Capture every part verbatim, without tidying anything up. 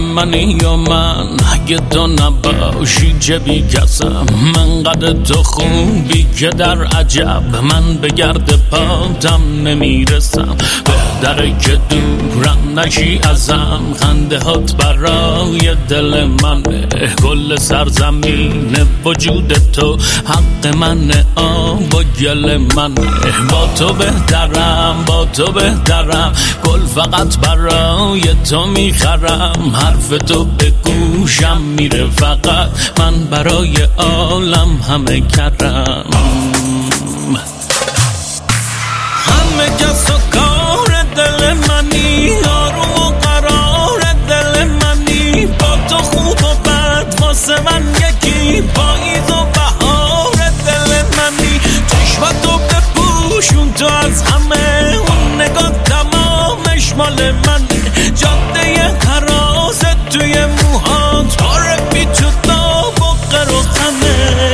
منی یا من اگه تو نباشی چه بی کسم من قد تو خوبی که در عجب من به گرد پاتم نمیرسم بهتره که دورم نشی ازم خنده هات برای دل منه کل سرزمین وجود تو حق منه آب و گل منه با تو بهترم با تو بهترم گل فقط برای تو میخرم حرف تو به گوشم میره فقط من برای عالم همه کرم همه کس و کار دل منی آروم و قرار دل منی با تو خوب و بد واسه من یکی پاییز و بهار دل منی چشمتو بپوشون تو از همه اون نگاه تمامش مال منه جاده حراست توی موهات پاره بی تو داب و قر و خمه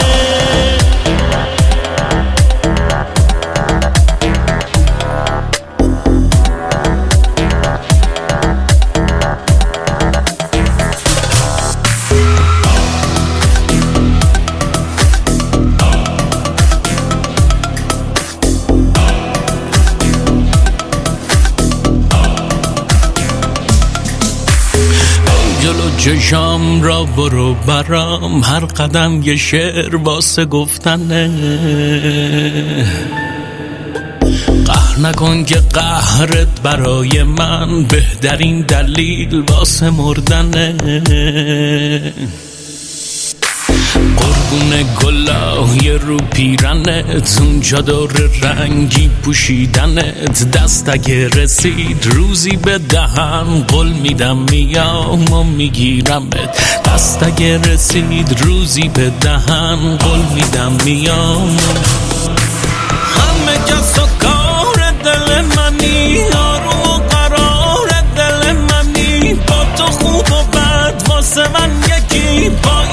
جلو چشام را برو برام هر قدم یه شعر واسه گفتنه قهر نکن که قهرت برای من بهترین دلیل واسه مردنه قربون گلای رو پیرنت اونجا دور رنگی پوشیدنت دست اگه رسید روزی به دهن قول میدم میام و میگیرمت دست اگه رسید روزی به دهن قول میدم میام همه کس و کار دل منی آروم و قرار دل منی با تو خوب و بد واسه من یکی با